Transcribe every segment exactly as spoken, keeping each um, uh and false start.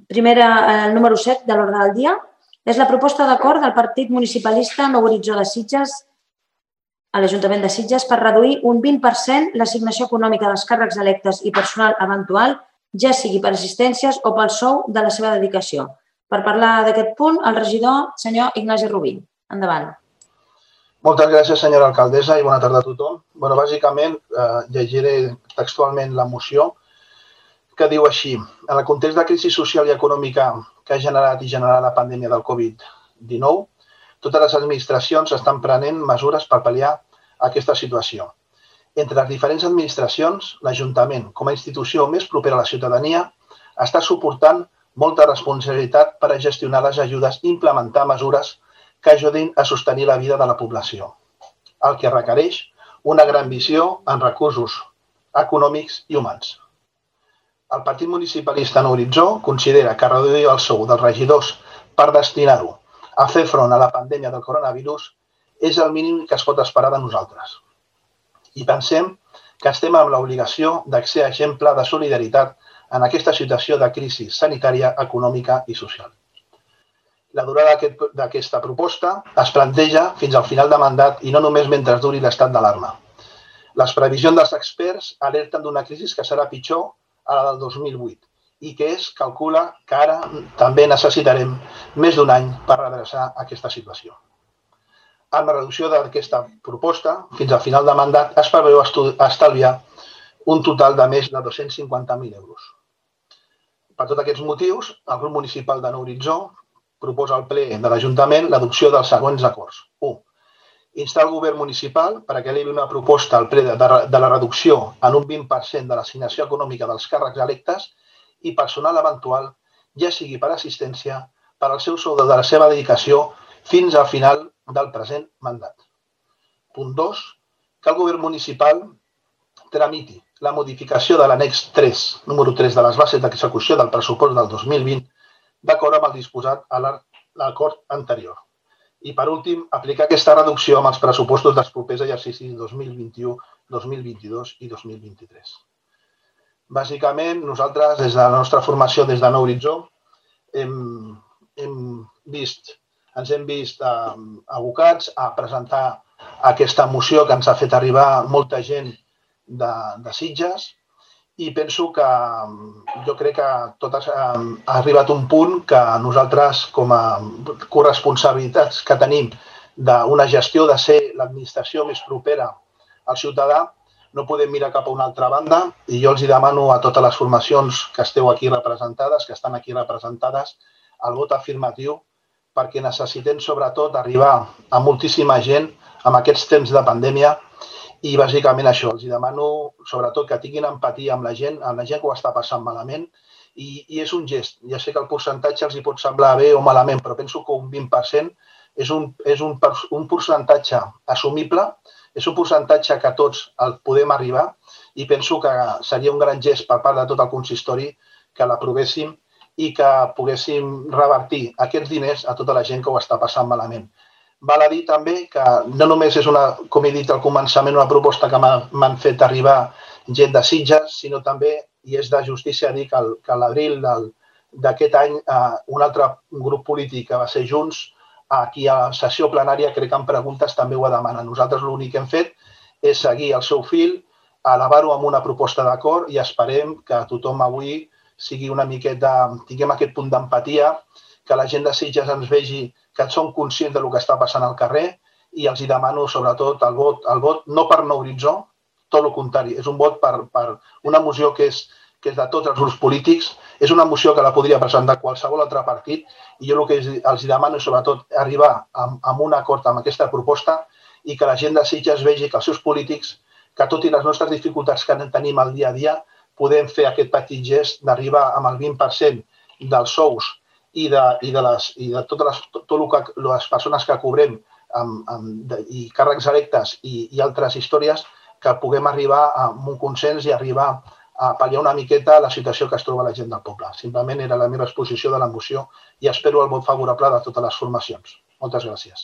primera, el número set de l'ordre del dia, és la proposta d'acord del Partit Municipalista Nou Horitzó de Sitges a l'Ajuntament de Sitges per reduir un vint per cent l'assignació econòmica dels càrrecs electes i personal eventual, ja sigui per assistències o pel sou de la seva dedicació. Per parlar d'aquest punt, el regidor, senyor Ignasi Rubí. Endavant. Moltes gràcies, senyora alcaldessa, i bona tarda a tothom. Bé, bàsicament, llegiré textualment la moció, que diu així: en el context de crisi social i econòmica que ha generat i generarà la pandèmia del Covid dinou, totes les administracions estan prenent mesures per pal·liar aquesta situació. Entre les diferents administracions, l'Ajuntament, com a institució més propera a la ciutadania, està suportant molta responsabilitat per a gestionar les ajudes i implementar mesures que ajudin a sostenir la vida de la població, el que requereix una gran visió en recursos econòmics i humans. El Partit Municipalista Nou Horitzó considera que reduir el sou dels regidors per destinar-ho a fer front a la pandèmia del coronavirus és el mínim que es pot esperar de nosaltres. I pensem que estem amb l'obligació de ser exemple de solidaritat en aquesta situació de crisi sanitària, econòmica i social. La durada d'aquesta proposta es planteja fins al final de mandat i no només mentre duri l'estat d'alarma. Les previsions dels experts alerten d'una crisi que serà pitjor a la del dos mil vuit i que es calcula que ara també necessitarem més d'un any per redreçar aquesta situació. Amb la reducció d'aquesta proposta, fins al final de mandat, es preveu estalviar un total de més de dos-cents cinquanta mil euros. Per tots aquests motius, el grup municipal de Nou Horitzó proposa al ple de l'Ajuntament l'adopció dels següents acords. u. Instar el govern municipal perquè elevi una proposta al ple de la reducció en un vint per cent de l'assignació econòmica dels càrrecs electes i personal eventual, ja sigui per assistència, per al seu sou de la seva dedicació fins al final del present mandat. Punt dos. Que el govern municipal tramiti la modificació de l'annex tres, número tres de les bases d'execució del pressupost del dos mil vint, d'acord amb el disposat a l'acord anterior. I, per últim, aplicar aquesta reducció amb els pressupostos dels propers exercicis dos mil vint-i-u, dos mil vint-i-dos i dos mil vint-i-tres. Bàsicament, nosaltres, des de la nostra formació des de Nou Horitzó, hem, hem vist, ens hem vist eh, abocats a presentar aquesta moció que ens ha fet arribar molta gent de, de Sitges, i penso que jo crec que tot ha arribat un punt que nosaltres, com a corresponsabilitats que tenim d'una gestió de ser l'administració més propera al ciutadà, no podem mirar cap a una altra banda, i jo els demano a totes les formacions que esteu aquí representades, que estan aquí representades, el vot afirmatiu, perquè necessitem sobretot arribar a moltíssima gent amb aquests temps de pandèmia. I bàsicament això, els demano sobretot que tinguin empatia amb la gent, amb la gent que ho està passant malament, i, i és un gest. Ja sé que el percentatge els hi pot semblar bé o malament, però penso que un vint per cent és un, és un, un percentatge assumible, és un percentatge que tots el podem arribar, i penso que seria un gran gest per part de tot el consistori que l'aprovéssim i que poguéssim revertir aquests diners a tota la gent que ho està passant malament. Val a dir també que no només és, una, com he dit al començament, una proposta que m'han fet arribar gent de Sitges, sinó també, i és de justícia dir que a l'abril d'aquest any un altre grup polític que va ser Junts, aquí a la sessió plenària, crec que en preguntes també ho ha demanat. Nosaltres l'únic que hem fet és seguir el seu fil, elevar-ho amb una proposta d'acord, i esperem que tothom avui sigui una miqueta, tinguem aquest punt d'empatia, que la gent de Sitges ens vegi que som conscients del que està passant al carrer, i els demano sobretot el vot, el vot no per Nou Horitzó, tot el contrari, és un vot per, per una moció que és, que és de tots els grups polítics, és una moció que la podria presentar qualsevol altre partit, i jo el que els demano és sobretot arribar amb, amb un acord amb aquesta proposta i que la gent de Sitges vegi que els seus polítics, que tot i les nostres dificultats que tenim al dia a dia, podem fer aquest petit gest d'arribar amb el vint per cent dels sous i de, i de, les, i de totes les, tot el que, les persones que cobrem amb, amb, i càrrecs electes i, i altres històries, que puguem arribar a un consens i arribar a pal·liar una miqueta la situació que es troba la gent del poble. Simplement era la meva exposició de la moció i espero el vot favorable de totes les formacions. Moltes gràcies.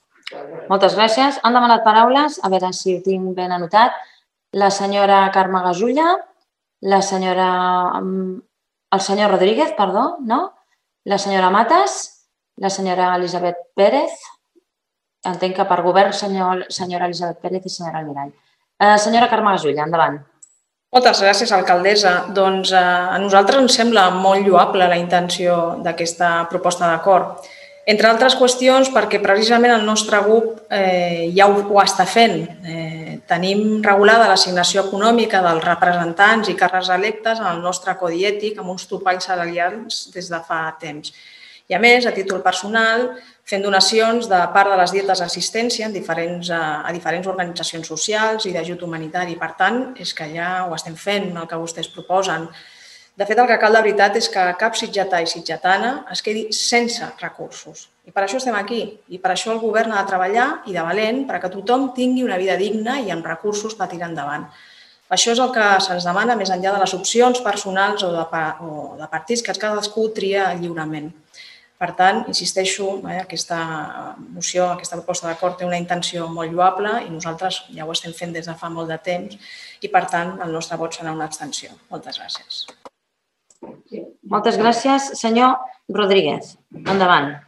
Moltes gràcies. Han demanat paraules, a veure si ho tinc ben anotat, la senyora Carme Gasulla, la senyora, el senyor Rodríguez, perdó, no? La senyora Matas, la senyora Elisabet Pérez, entenc que per govern, senyora Elisabet Pérez i senyora Almirall. Senyora Carme Gasulla, endavant. Moltes gràcies, alcaldessa. Doncs a nosaltres ens sembla molt lloable la intenció d'aquesta proposta d'acord. Entre altres qüestions, perquè precisament el nostre grup ja ho està fent. Tenim regulada l'assignació econòmica dels representants i càrrecs electes en el nostre codi ètic amb uns topalls salarials des de fa temps. I a més, a títol personal, fent donacions de part de les dietes d'assistència a diferents organitzacions socials i d'ajut humanitari. Per tant, és que ja ho estem fent, el que vostès proposen. De fet, el que cal de veritat és que cap sitgetà i sitgetana es quedi sense recursos. I per això estem aquí. I per això el govern ha de treballar i de valent perquè tothom tingui una vida digna i amb recursos per tirar endavant. Això és el que se'ns demana més enllà de les opcions personals o de partits que cadascú tria lliurement. Per tant, insisteixo, aquesta moció, aquesta proposta d'acord té una intenció molt lloable i nosaltres ja ho estem fent des de fa molt de temps i, per tant, el nostre vot serà una abstenció. Moltes gràcies. Moltes gràcies. Senyor Rodríguez, endavant.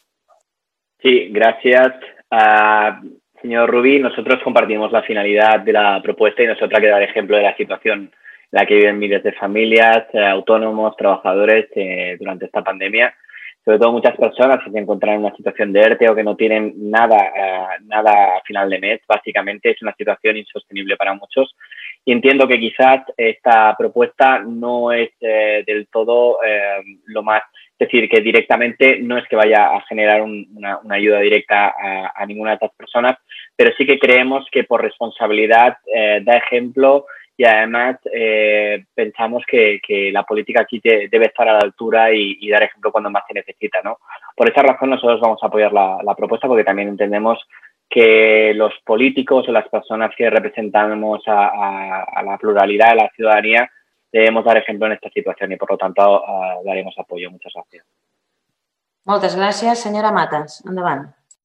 Sí, gracias. Uh, señor Rubí, nosotros compartimos la finalidad de la propuesta y nosotros hay que dar ejemplo de la situación en la que viven miles de familias, eh, autónomos, trabajadores eh, durante esta pandemia. Sobre todo muchas personas que se encuentran en una situación de ERTE o que no tienen nada, uh, nada a final de mes. Básicamente es una situación insostenible para muchos. Y entiendo que quizás esta propuesta no es eh, del todo eh, lo más... Es decir, que directamente no es que vaya a generar un, una, una ayuda directa a, a ninguna de estas personas, pero sí que creemos que por responsabilidad eh, da ejemplo y además eh, pensamos que, que la política aquí te, debe estar a la altura y, y dar ejemplo cuando más se necesita, ¿no? Por esa razón nosotros vamos a apoyar la, la propuesta porque también entendemos que los políticos o las personas que representamos a, a, a la pluralidad de la ciudadanía debemos dar ejemplo en esta situación y, por lo tanto, uh, daremos apoyo. Muchas gracias. Moltes gràcies. Senyora Matas, endavant.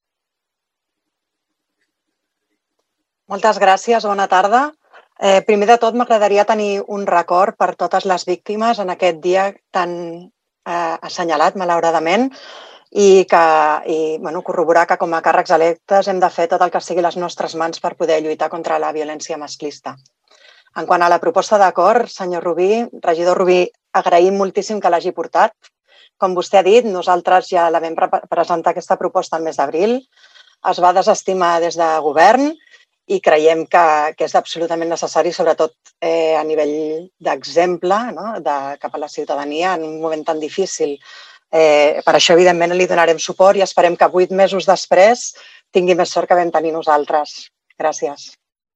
Moltes gràcies. Bona tarda. Eh, primer de tot, m'agradaria tenir un record per totes les víctimes en aquest dia tan eh, assenyalat, malauradament, i, que, i bueno, corroborar que com a càrrecs electes hem de fer tot el que sigui les nostres mans per poder lluitar contra la violència masclista. En quant a la proposta d'acord, senyor Rubí, regidor Rubí, agraïm moltíssim que l'hagi portat. Com vostè ha dit, nosaltres ja la vam presentar aquesta proposta el mes d'abril. Es va desestimar des de govern i creiem que, que és absolutament necessari, sobretot eh, a nivell d'exemple, no? de, cap a la ciutadania en un moment tan difícil. Eh, per això, evidentment, li donarem suport i esperem que vuit mesos després tingui més sort que vam tenir nosaltres. Gràcies.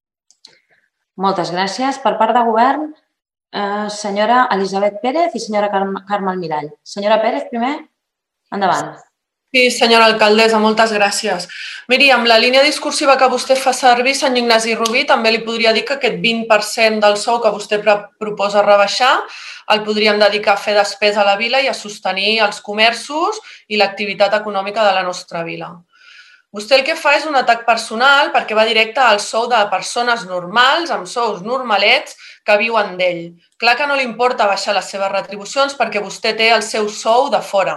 Moltes gràcies. Per part de govern, eh, senyora Elisabet Pérez i senyora Carme Almirall. Senyora Pérez, primer, endavant. Sí, senyora alcaldessa, moltes gràcies. Miri, amb la línia discursiva que vostè fa servir, senyor Ignasi Rubí, també li podria dir que aquest vint per cent del sou que vostè proposa rebaixar el podríem dedicar a fer despesa a la vila i a sostenir els comerços i l'activitat econòmica de la nostra vila. Vostè el que fa és un atac personal perquè va directe al sou de persones normals, amb sous normalets, que viuen d'ell. Clar que no li importa baixar les seves retribucions perquè vostè té el seu sou de fora.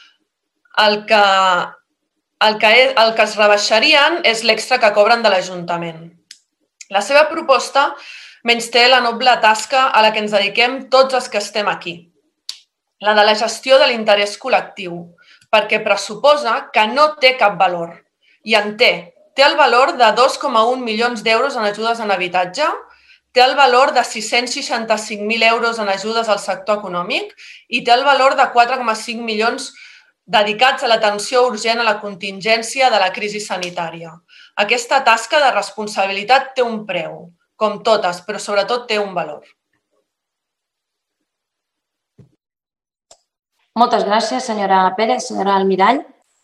El que, el que, és, el que es rebaixarien és l'extra que cobren de l'Ajuntament. La seva proposta menysté la noble tasca a la que ens dediquem tots els que estem aquí, la de la gestió de l'interès col·lectiu, perquè pressuposa que no té cap valor. I en té. Té el valor de dos coma un milions d'euros en ajudes en habitatge, té el valor de sis-cents seixanta-cinc mil euros en ajudes al sector econòmic i té el valor de quatre coma cinc milions dedicats a l'atenció urgent a la contingència de la crisi sanitària. Aquesta tasca de responsabilitat té un preu, com totes, però sobretot té un valor. Moltes gràcies, senyora Pérez. Senyora Almirall.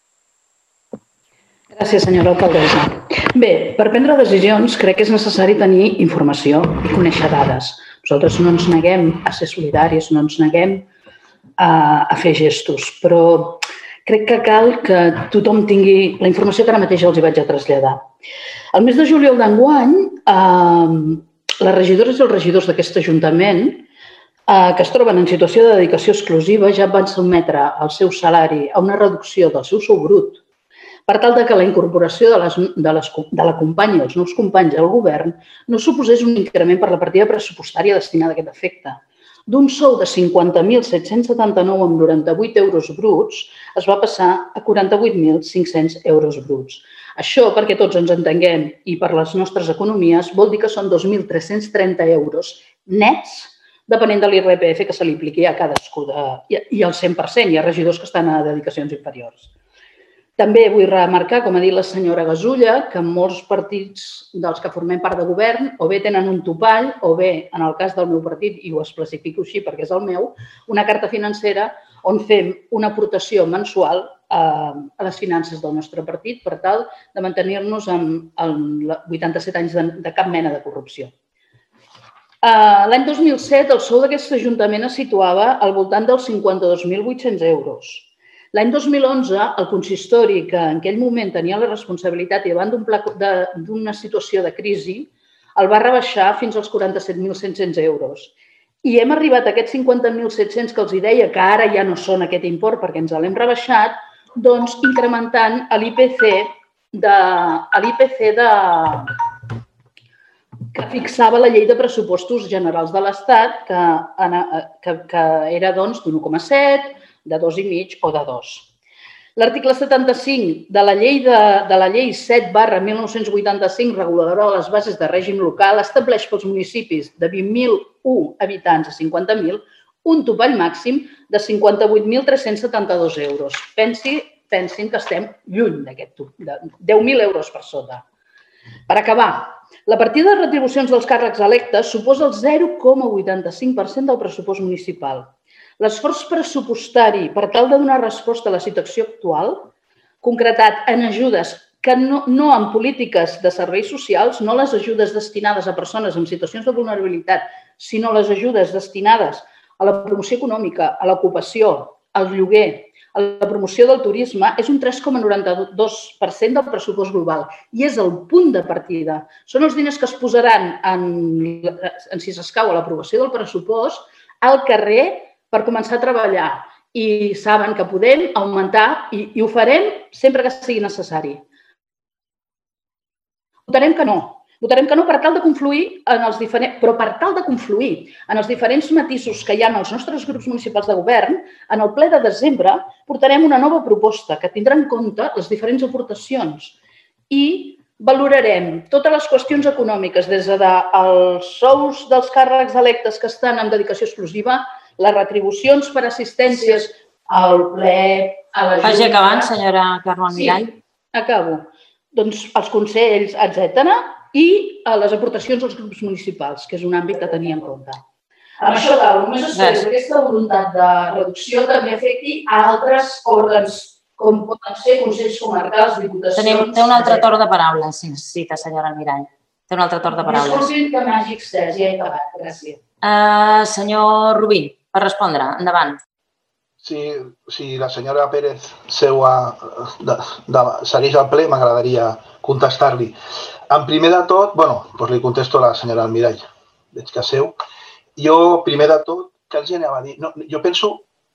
Gràcies, senyora alcaldessa. Bé, per prendre decisions crec que és necessari tenir informació i conèixer dades. Nosaltres no ens neguem a ser solidaris, no ens neguem a, a fer gestos, però crec que cal que tothom tingui la informació que ara mateix els hi vaig a traslladar. El mes de juliol d'enguany, eh, les regidores i els regidors d'aquest Ajuntament que es troben en situació de dedicació exclusiva ja van sotmetre el seu salari a una reducció del seu sou brut per tal que la incorporació de, les, de, les, de la companya i els nous companys al govern no suposés un increment per la partida pressupostària destinada a aquest efecte. D'un sou de cinquanta mil set-cents setanta-nou coma noranta-vuit euros bruts es va passar a quaranta-vuit mil cinc-cents euros bruts. Això, perquè tots ens entenguem i per les nostres economies, vol dir que són dos mil tres-cents trenta euros nets, depenent de l'I R P F que se li apliqui a cadascú de, i al cent per cent. Hi ha regidors que estan a dedicacions inferiors. També vull remarcar, com ha dit la senyora Gasulla, que molts partits dels que formem part de govern o bé tenen un topall o bé, en el cas del meu partit, i ho especifico així perquè és el meu, una carta financera on fem una aportació mensual a les finances del nostre partit per tal de mantenir-nos amb vuitanta-set anys de cap mena de corrupció. L'any dos mil set el sou d'aquest ajuntament es situava al voltant dels cinquanta-dos mil vuit-cents euros. L'any dos mil onze, el consistori, que en aquell moment tenia la responsabilitat i davant d'una situació de crisi, el va rebaixar fins als quaranta-set mil set-cents euros. I hem arribat a aquests cinquanta mil set-cents que els deia, que ara ja no són aquest import perquè ens l'hem rebaixat, doncs incrementant l'I P C que fixava la llei de pressupostos generals de l'Estat, que era d'un u coma set, de dos coma cinc o de dos. L'article setanta-cinc de la llei set barra mil nou-cents vuitanta-cinc, reguladora de les bases de règim local, estableix pels municipis de vint mil u habitants a cinquanta mil un topall màxim de cinquanta-vuit mil tres-cents setanta-dos euros. Pensin que estem lluny d'aquest topall, deu mil euros per sota. Per acabar, la partida de retribucions dels càrrecs electes suposa el zero coma vuitanta-cinc per cent del pressupost municipal. L'esforç pressupostari per tal de donar resposta a la situació actual, concretat en ajudes que no en polítiques de serveis socials, no les ajudes destinades a persones en situacions de vulnerabilitat, sinó les ajudes destinades a la promoció econòmica, a l'ocupació, al lloguer, a la promoció del turisme, és un tres coma noranta-dos per cent del pressupost global i és el punt de partida. Són els diners que es posaran, si s'escau a l'aprovació del pressupost, al carrer per començar a treballar i saben que podem augmentar i ho farem sempre que sigui necessari. Votarem que no. Votarem que no per tal de confluir en els diferents, però per tal de confluir en els diferents matisos que hi ha en els nostres grups municipals de govern, en el ple de desembre portarem una nova proposta que tindrà en compte les diferents aportacions i valorarem totes les qüestions econòmiques, des dels sous dels càrrecs electes que estan en dedicació exclusiva, les retribucions per assistències al ple, a la Junta... Vagi acabant, senyora Carme Almirall. Sí, acabo. Doncs els consells, etcètera, i les aportacions als grups municipals, que és un àmbit a tenir en compte. Amb això, només espero que aquesta voluntat de reducció també afecti a altres òrgans, com poden ser consells comarcals, diputacions... Té un altre torn de paraules, si necessita, senyora Almirall. Té un altre torn de paraules. Disculpin que m'hagi extès, ja he acabat. Gràcies. Senyor Rubí, per respondre, endavant. Si la senyora Pérez seu segueix al ple, m'agradaria contestar-li. En primer de tot, bueno, doncs li contesto a la senyora Almirall, veig que seu. Jo, primer de tot, què els anava a dir? Jo penso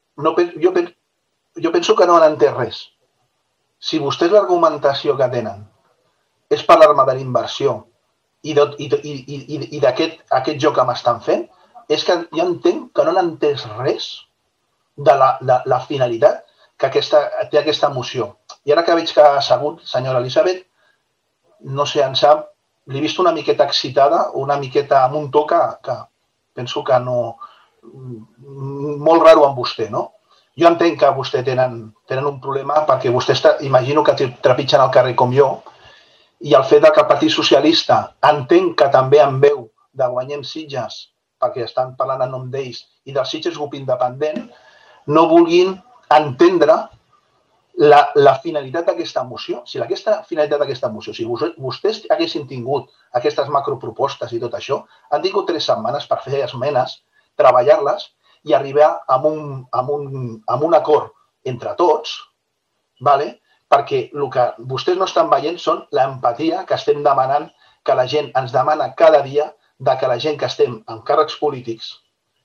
que no han entès res. Si vostès l'argumentació que tenen és parlar-me de la inversió i d'aquest joc que m'estan fent, és que jo entenc que no han entès res de la finalitat que té aquesta moció. I ara que veig que ha assegut, senyora Elisabet, no sé, em sap, l'he vist una miqueta excitada, una miqueta amb un to que penso que no... molt raro amb vostè, no? Jo entenc que vostè tenen un problema perquè vostès imagino que trepitgen al carrer com jo i el fet que el Partit Socialista entenc que també en veu de Guanyem Sitges, perquè estan parlant en nom d'ells, i del Sitges Grup Independent, no vulguin entendre la finalitat d'aquesta moció. Si aquesta finalitat d'aquesta moció, si vostès haguessin tingut aquestes macropropostes i tot això, han tingut tres setmanes per fer esmenes, treballar-les i arribar a un acord entre tots, perquè el que vostès no estan veient són l'empatia que estem demanant, que la gent ens demana cada dia, que la gent que estem en càrrecs polítics,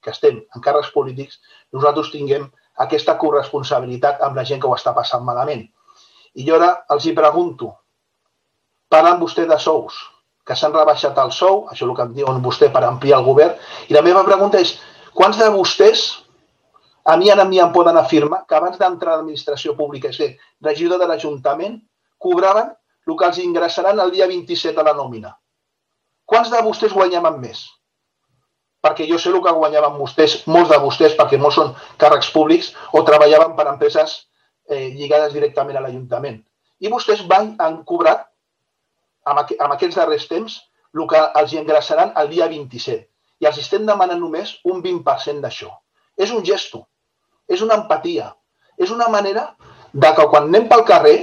que estem en càrrecs polítics, nosaltres tinguem aquesta corresponsabilitat amb la gent que ho està passant malament. I jo ara els hi pregunto, parlen vostè de sous, que s'han rebaixat el sou, això és el que em diuen vostè per ampliar el govern, i la meva pregunta és, quants de vostès a mi ara a mi em poden afirmar que abans d'entrar a l'administració pública, és a dir, regidor de l'Ajuntament, cobraven el que els ingressaran el dia vint-i-set a la nòmina? Quants de vostès guanyaven més? Perquè jo sé el que guanyaven vostès, molts de vostès, perquè molts són càrrecs públics o treballaven per empreses lligades directament a l'Ajuntament. I vostès van, han cobrat, amb aquests darrers temps, el que els ingressaran el dia vint-i-set. I els estem demanant només un vint per cent d'això. És un gesto, és una empatia, és una manera que quan anem pel carrer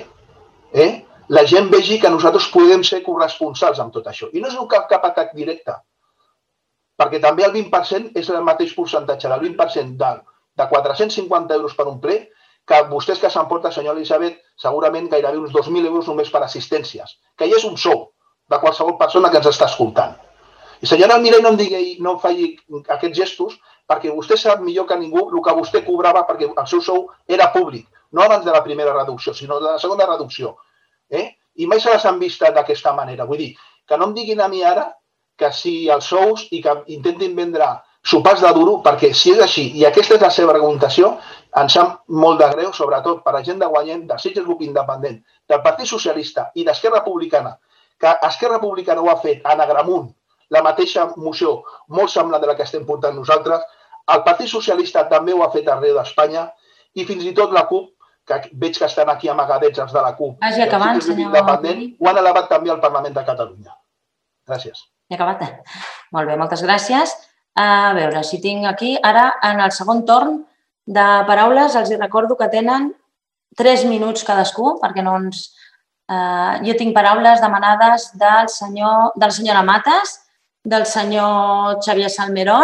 la gent vegi que nosaltres podem ser corresponsals amb tot això. I no és cap atac directe, perquè també el vint per cent és el mateix percentatge del vint per cent de quatre-cents cinquanta euros per un ple que vostès que s'emporta, senyora Elisabet, segurament gairebé uns dos mil euros només per assistències, que ja és un sou de qualsevol persona que ens està escoltant. I senyora Almirall, no em digui, no em faci aquests gestos, perquè vostè sap millor que ningú el que vostè cobrava perquè el seu sou era públic, no abans de la primera reducció, sinó de la segona reducció. I mai se les han vist d'aquesta manera. Vull dir, que no em diguin a mi ara que si els sous i que intentin vendre sopars de duro, perquè si és així i aquesta és la seva argumentació, ens sap molt de greu, sobretot per la gent de Guanyem, del Sitges Grup Independent, del Partit Socialista i d'Esquerra Republicana, que Esquerra Republicana ho ha fet en Agramunt, la mateixa moció molt semblant de la que estem portant nosaltres, el Partit Socialista també ho ha fet arreu d'Espanya i fins i tot la CUP, que veig que estan aquí amagadets els de la CUP, Vagi acabant, senyor. ho han elevat també al Parlament de Catalunya. Gràcies. He acabat. Molt bé, moltes gràcies. A veure, si tinc aquí, ara en el segon torn de paraules els recordo que tenen tres minuts cadascú, perquè no ens... Jo tinc paraules demanades del senyor, de la senyora Matas, del senyor Xavier Salmerón,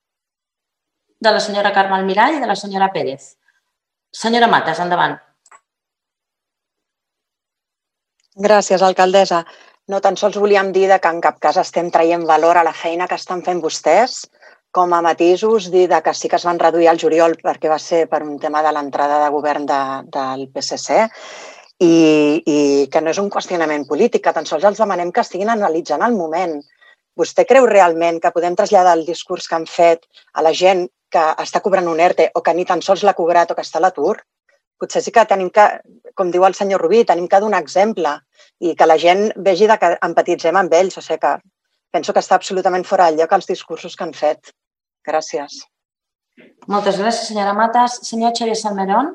de la senyora Carme Almirall i de la senyora Pérez. Senyora Matas, endavant. Gràcies, alcaldessa. No tan sols volíem dir que en cap cas estem traient valor a la feina que estan fent vostès, com a matisos dir que sí que es van reduir al juliol perquè va ser per un tema de l'entrada de govern del P S C i que no és un qüestionament polític, que tan sols els demanem que estiguin analitzant el moment. Vostè creu realment que podem traslladar el discurs que han fet a la gent que està cobrant un ERTE o que ni tan sols l'ha cobrat o que està a l'atur? Potser sí que tenim que, com diu el senyor Rubí, tenim que donar exemple i que la gent vegi que empatitzem amb ells. O sigui que penso que està absolutament fora de lloc els discursos que han fet. Gràcies. Moltes gràcies, senyora Matas. Senyor Xavier Salmerón.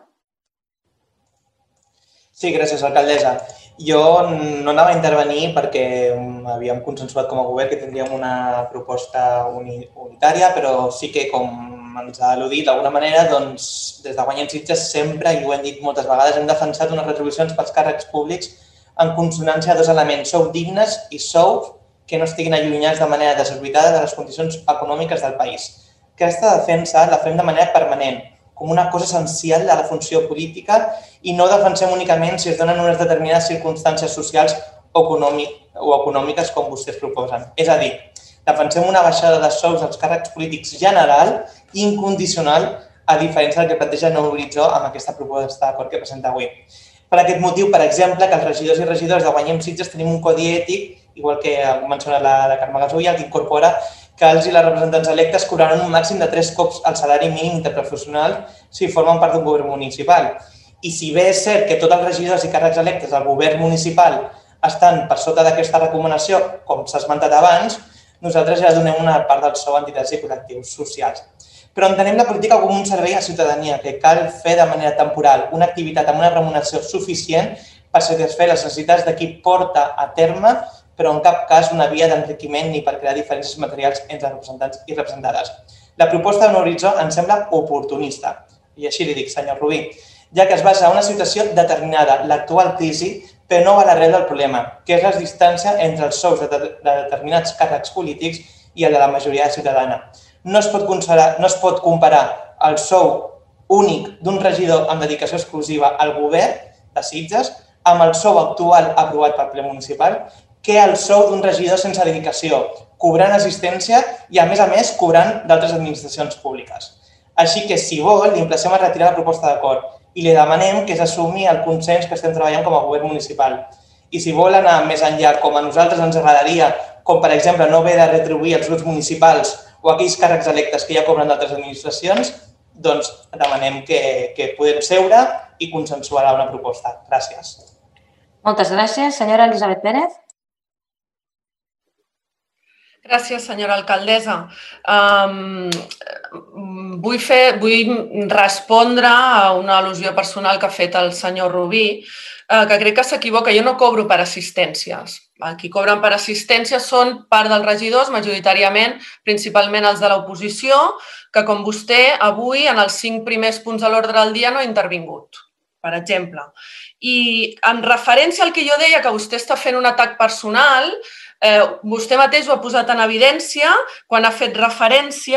Sí, gràcies, alcaldessa. Jo no anava a intervenir perquè havíem consensuat com a govern que tindríem una proposta unitària, però sí que, com ens ha al·ludit d'alguna manera, doncs, des de Guanyem Sitges sempre, i ho hem dit moltes vegades, hem defensat unes retribucions pels càrrecs públics en consonància a dos elements, sous dignes i sous que no estiguin allunyats de manera desorbitada de les condicions econòmiques del país. Aquesta defensa la fem de manera permanent, com una cosa essencial de la funció política i no defensem únicament si es donen unes determinades circumstàncies socials o econòmiques com vostès proposen. És a dir, defensem una baixada de sous dels càrrecs polítics general i incondicional a diferència del que planteja Nou Horitzó amb aquesta proposta d'acord que presenta avui. Per aquest motiu, per exemple, que els regidors i regidors de Guanyem Sitges tenim un codi ètic, igual que ha mencionat la Carme Gasolla, que incorpora que els i les representants electes cobraran un màxim de tres cops el salari mínim interprofessional si formen part d'un govern municipal. I si bé és cert que tots els regidors i càrrecs electes del govern municipal estan per sota d'aquesta recomanació, com s'ha esmentat abans, nosaltres ja donem una part del sou a entitats i col·lectius socials. Però entenem la política com un servei a la ciutadania que cal fer de manera temporal, una activitat amb una remuneració suficient per satisfer les necessitats de qui porta a terme, però en cap cas una via d'enriquiment ni per crear diferències materials entre representants i representades. La proposta de Nou Horitzó ens sembla oportunista, i així li dic, senyor Rubí, ja que es basa en una situació determinada, l'actual crisi, però no va a l'arrel del problema, que és la distància entre els sous de determinats càrrecs polítics i el de la majoria ciutadana. No es pot considerar, no es pot comparar el sou únic d'un regidor amb dedicació exclusiva al govern de Sitges amb el sou actual aprovat pel ple municipal que el sou d'un regidor sense dedicació, cobrant assistència i, a més a més, cobrant d'altres administracions públiques. Així que, si vol, l'emplacem a retirar la proposta d'acord i li demanem que s'assumi el consens que estem treballant com a govern municipal. I si vol anar més enllà, com a nosaltres ens agradaria, com per exemple no haver de retribuir els grups municipals o aquells càrrecs electes que ja cobren d'altres administracions, doncs demanem que, que podem seure i consensuar una proposta. Gràcies. Moltes gràcies. Senyora Elisabet Pérez. Gràcies, senyora alcaldessa. Um, vull, fer, vull respondre a una al·lusió personal que ha fet el senyor Rubí, uh, que crec que s'equivoca. Jo no cobro per assistències. Qui cobren per assistències són part dels regidors, majoritàriament, principalment els de l'oposició, que com vostè avui en els cinc primers punts de l'ordre del dia no ha intervingut, per exemple. I en referència al que jo deia, que vostè està fent un atac personal, Eh, vostè mateix ho ha posat en evidència quan ha fet referència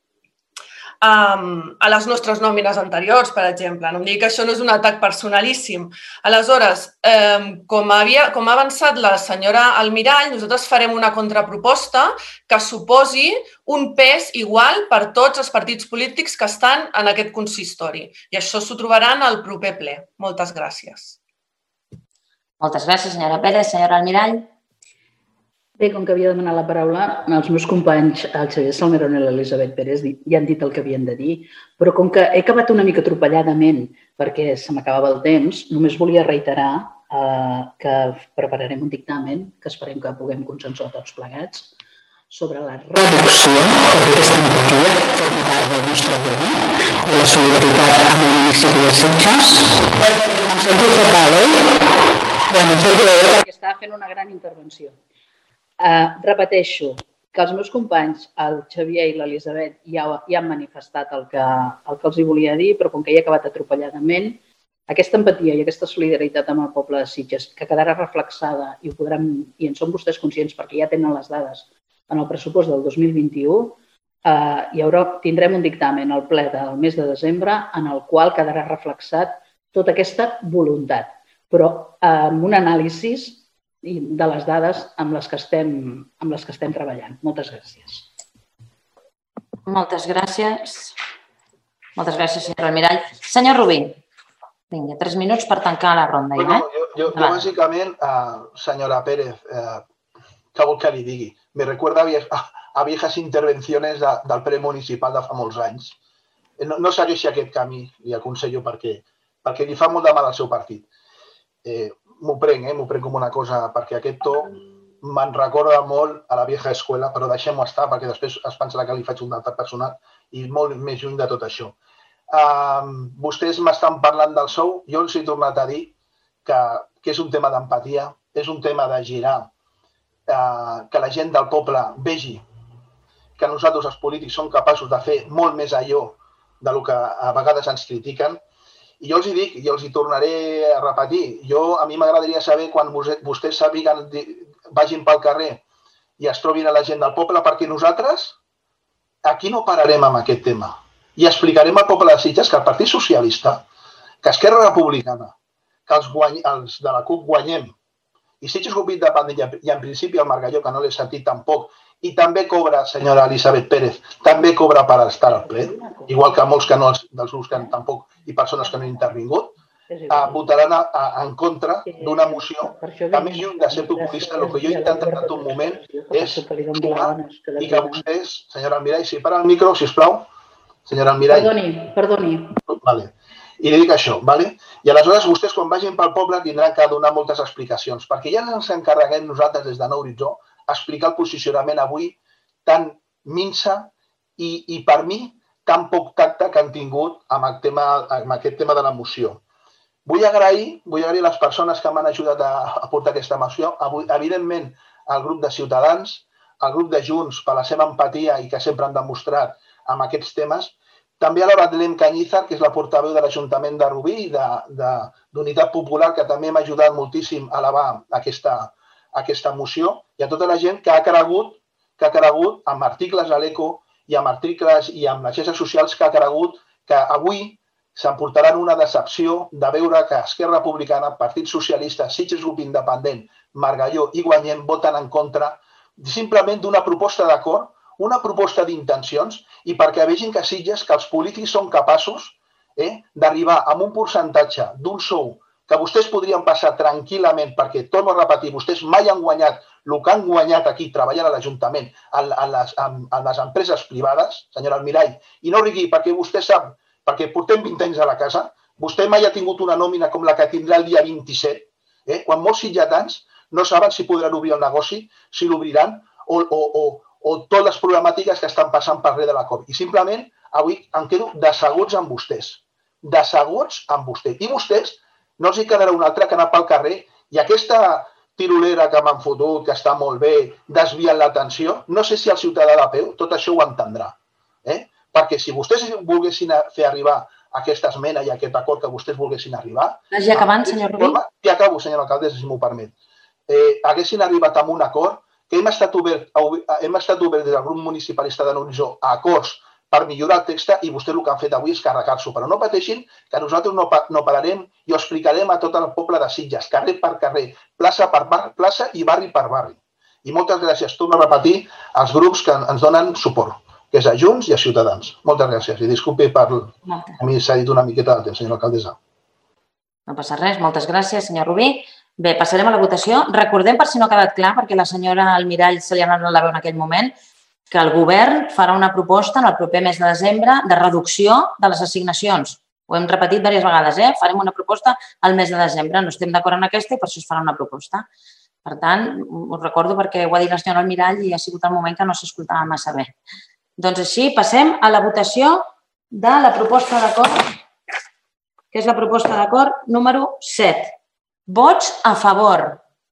um, a les nostres nòmines anteriors, per exemple. No em digui que això no és un atac personalíssim. Aleshores, eh, com, havia, com ha avançat la senyora Almirall, nosaltres farem una contraproposta que suposi un pes igual per tots els partits polítics que estan en aquest consistori. I això s'ho trobaran al proper ple. Moltes gràcies. Moltes gràcies, senyora Pérez. Senyora Almirall. Bé, com que havia demanat la paraula, els meus companys, el Xavier Salmerón i l'Elisabet Pérez, ja han dit el que havien de dir, però com que he acabat una mica atropelladament perquè se m'acabava el temps, només volia reiterar eh, que prepararem un dictamen que esperem que puguem consensuar tots plegats sobre la reducció d'aquesta empatia per part del nostre govern de la solidaritat amb el municipi de Sitges. Em sento fatal, oi? Bueno, em sento bé perquè estava fent una gran intervenció. Uh, repeteixo que els meus companys, el Xavier i l'Elisabet, ja, ja han manifestat el que, el que els hi volia dir, però com que ja he acabat atropelladament, aquesta empatia i aquesta solidaritat amb el poble de Sitges, que quedarà reflexada i, ho podran, i en són vostès conscients perquè ja tenen les dades en el pressupost del dos mil vint-i-u, uh, hi haurà, tindrem un dictamen al ple del mes de desembre en el qual quedarà reflexat tota aquesta voluntat, però uh, amb un anàlisi de les dades amb les que estem, amb les que estem treballant. Moltes gràcies. Moltes gràcies. Moltes gràcies, senyora Almirall. Senyor Rubí, vinga, tres minuts per tancar la ronda. Bueno, jo, jo, jo bàsicament, uh, senyora Pérez, uh, què vol que li digui? Me recuerda a, a viejas intervenciones de, del ple municipal de fa molts anys. No, no segueixi aquest camí, li aconsello, perquè, perquè li fa molt de mal al seu partit. Eh, M'ho prenc, eh? m'ho prenc com una cosa, perquè aquest to me'n recorda molt a la vieja escola, però deixem-ho estar, perquè després es pensarà que li faig un atac personal i molt més lluny de tot això. Uh, vostès m'estan parlant del sou, jo els he tornat a dir que, que és un tema d'empatia, és un tema de girar, uh, que la gent del poble vegi que nosaltres els polítics som capaços de fer molt més allò del que a vegades ens critiquen. I jo els hi dic, i els hi tornaré a repetir, jo a mi m'agradaria saber quan vostès sàpiguen, vagin pel carrer i es trobin a la gent del poble, perquè nosaltres aquí no pararem amb aquest tema. I explicarem al poble de Sitges que el Partit Socialista, que Esquerra Republicana, que els, guany, els de la CUP guanyem, i Sitges Grup Independent, i en principi el Margalló, que no l'he sentit tampoc, i també cobra, senyora Elisabet Pérez, també cobra per estar al ple, igual que molts que no, dels grups que tampoc i persones que no han intervingut, eh, votaran a, a, en contra d'una moció que, més lluny de ser populista, el que jo he intentat en tot moment és sumar i que vostès, senyora Almirall, si para el micro, sisplau, senyora Almirall. Perdoni, perdoni. Vale. I li dic això, vale? I aleshores vostès quan vagin pel poble tindran que donar moltes explicacions, perquè ja ens encarreguem nosaltres des de Nou Horitzó explicar el posicionament avui tan minsa i, i per mi tan poc tacte que han tingut amb, el tema, amb aquest tema de la moció. Vull agrair, vull agrair les persones que m'han ajudat a, a portar aquesta moció, avui, evidentment al grup de Ciutadans, al grup de Junts per la seva empatia i que sempre han demostrat amb aquests temes, també a la Betlem Cañizar, que és la portaveu de l'Ajuntament de Rubí i d'Unitat Popular, que també m'ha ajudat moltíssim a elevar aquesta aquesta moció, i a tota la gent que ha cregut, que ha cregut amb articles a l'Eco i amb articles i amb les xarxes socials que ha cregut que avui s'emportaran una decepció de veure que Esquerra Republicana, Partit Socialista, Sitges Grup Independent, Margalló i Guanyem voten en contra simplement d'una proposta d'acord, una proposta d'intencions i perquè vegin que Sitges, que els polítics són capaços eh, d'arribar a un percentatge d'un sou que vostès podrien passar tranquil·lament, perquè, torno a repetir, vostès mai han guanyat el que han guanyat aquí treballant a l'Ajuntament en, en, les, en, en les empreses privades, senyora Almirall, i no rigui perquè vostè sap, perquè portem vint anys a la casa, vostè mai ha tingut una nòmina com la que tindrà el dia vint-i-set, eh? Quan molts sitjatans no saben si podran obrir el negoci, si l'obriran, o, o, o, o totes les problemàtiques que estan passant per res de la Covid. I simplement avui em quedo decebuts amb vostès, decebuts amb vostès. I vostès no els hi quedarà un altre que anar pel carrer i aquesta tirolera que m'han fotut, que està molt bé, desviant l'atenció, no sé si el ciutadà de peu tot això ho entendrà. Eh? Perquè si vostès volguessin fer arribar aquesta esmena i aquest acord que vostès volguessin arribar... Vagi acabant, senyor Rubí. I acabo, senyora alcaldessa, si m'ho permet. Eh, haguessin arribat amb un acord que hem estat obert, hem estat obert des del grup municipalista de Noritzó a acords per millorar el text i vostès el que han fet avui és carregar-s'ho. Però no pateixin que nosaltres no, no pararem i ho explicarem a tot el poble de Sitges, carrer per carrer, plaça per plaça i barri per barri. I moltes gràcies, torno a repetir, als grups que ens donen suport, que és a Junts i a Ciutadans. Moltes gràcies. I disculpi per... A mi s'ha dit una miqueta de temps, senyora alcaldessa. No passa res. Moltes gràcies, senyor Rubí. Bé, passarem a la votació. Recordem, per si no ha quedat clar, perquè la senyora Almirall se li ha anat la veu en aquell moment, que el govern farà una proposta en el proper mes de desembre de reducció de les assignacions. Ho hem repetit diverses vegades, eh? Farem una proposta al mes de desembre. No estem d'acord en aquesta i per això es farà una proposta. Per tant, us recordo perquè ho ha dit la senyora Almirall i ha sigut el moment que no s'escoltava massa bé. Doncs així, passem a la votació de la proposta d'acord, que és la proposta d'acord número set. Vots a favor.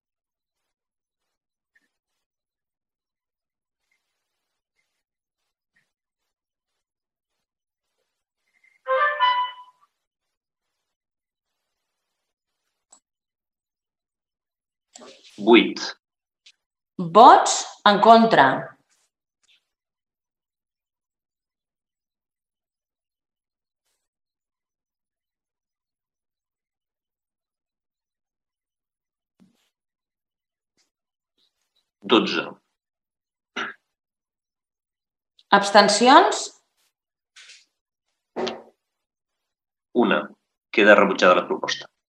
Vuit. Vots en contra. Dotze. Abstencions? Una. Queda rebutjada la proposta.